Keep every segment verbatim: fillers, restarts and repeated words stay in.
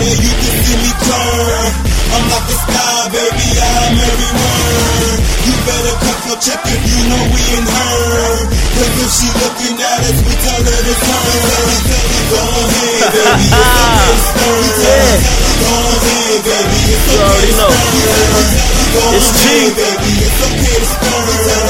that you can see me turn. I'm like the sky, baby, I'm everywhere. You better cut your check if you know we in her. Cause if she looking at us, we tell her to turn. Go ahead, baby, it's okay to stir. Go ahead, baby, it's okay to stir. Go ahead, baby, it's okay to stir.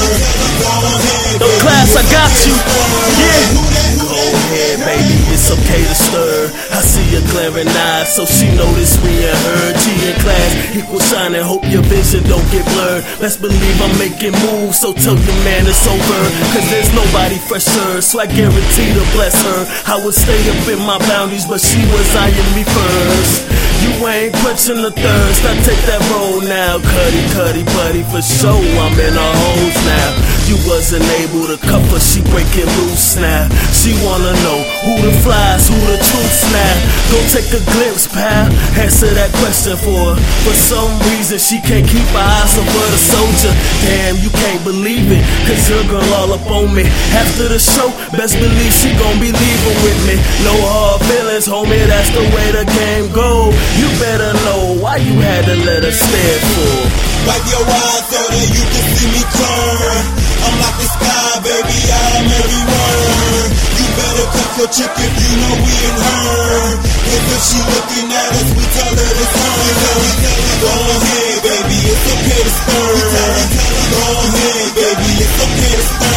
Go ahead, baby, the class, I got you. Yeah. Go ahead, Baby, it's okay to stir. I see your glaring eyes, so she noticed me and her. G in class, equal sign and hope your vision don't get blurred. Best believe I'm making moves, so tell your man it's over. Cause there's nobody fresher, so I guarantee to bless her. I would stay up in my boundaries, but she was eyeing me first. You ain't quenching the thirst, I take that role now. Cuddy, cuddy, buddy, for sure, I'm in her hoes now. You wasn't able to cuff her, she breaking loose now. She wanna know who the flies, who the truths now. Go take a glimpse, pal, answer that question for her. For some reason, she can't keep her eyes off of the soldier. Damn, you can't believe it, cause your girl all up on me. After the show, best believe she gon' be leaving with me. No hard feelings, homie, that's the way the game go. You better know why you had to let her stare for. Wipe your eyes so that you can see me turn. I'm like the sky, baby, I'm everywhere. You better cut your check if you know we in her. Cause if she looking at us, we tell her to turn. Go ahead, baby, it's okay to stir. Go ahead, baby, it's okay to stir.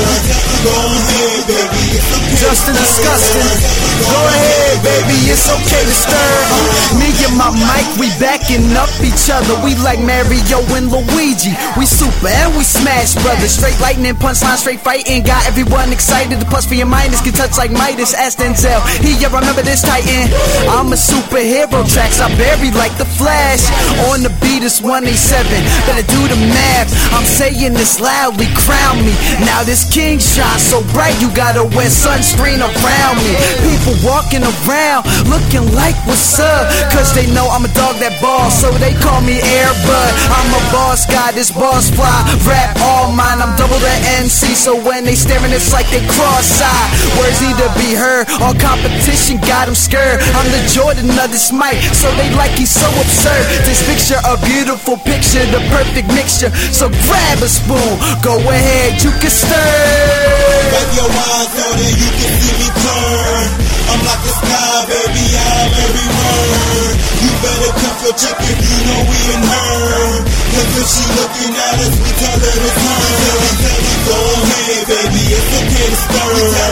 Go ahead, baby, it's okay to stir. Justin Disgusting. Go ahead, baby, it's okay to stir. Uh, me and my mic, we backing up each other. We like Mario and Luigi. We super and we smash brothers. Straight lightning, punchline, straight fighting. Got everyone excited. The plus for your minus can touch like Midas. Ask Denzel. He, yeah, remember this Titan. I'm a superhero. Tracks I bury like the Flash. On the beat is one eighty-seven. Better do the math. I'm saying this loudly. Crown me. Now this king shine so bright. You gotta wear sunscreen around me. People walking around looking like what's up. Cause they know I'm a dog that balls, so they call me Air Bud. I'm a boss guy, this boss fly. Rap all mine, I'm double the M C. So when they staring, it's like they cross-eyed. Words either be heard or competition got them scared. I'm the Jordan of this mic, so they like he's so absurd. This picture, a beautiful picture, the perfect mixture. So grab a spoon, go ahead, you can stir. Wipe your eyes so that you can see me turn. I'm like the sky, baby, I'm everywhere. You better cut your check if you know we in her. Cause if she looking at us, we tell her to turn. Go ahead, baby, it's okay to stir.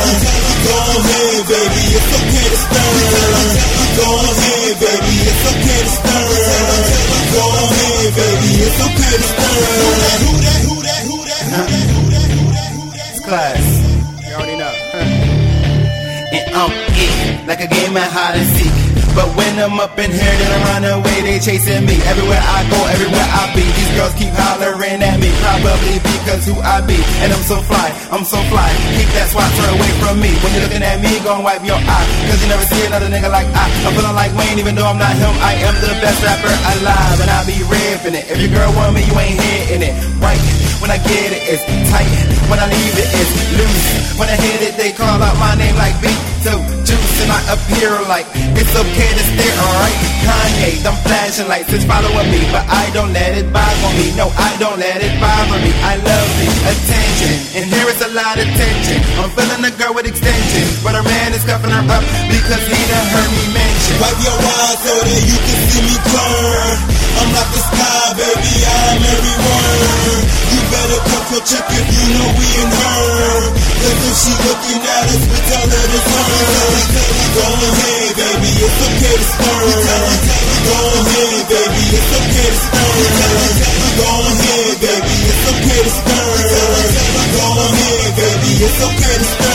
Go ahead, baby, it's okay to stir. Go ahead, baby, it's okay to stir. Go ahead, baby, it's okay to stir. Who that, who that, who that, who that, who that, who that, who that, who that? It's class. You already know. And I'm it, like a game of hide and seek. But when I'm up in here, then I run away, they chasing me. Everywhere I go, everywhere I be, these girls keep hollering at me. Probably because who I be, and I'm so fly, I'm so fly. Keep that swasser away from me. When you're looking at me, gon' wipe your eye. Cause you never see another nigga like I. I'm feeling like Wayne, even though I'm not him. I am the best rapper alive, and I be ripping it. If your girl want me, you ain't hitting it. Right, when I get it, it's tight. When I leave it, it's loose. When I hit it, they call out my name like beat. So juice, and I appear like it's okay to stare, alright? Kanye, I'm flashing lights, it's following me, but I don't let it bother me. No, I don't let it bother me. I love the attention, and here is a lot of tension. I'm feeling a girl with extensions, but her man is cuffing her up because he done heard me mention. Wipe your eyes so that you can see me turn. I'm like the sky, baby, I'm everywhere. You better cut your check if you know we in her. Cause if she looking at us, we tell her to turn. Go ahead, baby, it's okay to stir. Go ahead, baby, it's okay to stir. Go ahead, baby, it's okay to stir. Go ahead, baby, it's okay to stir.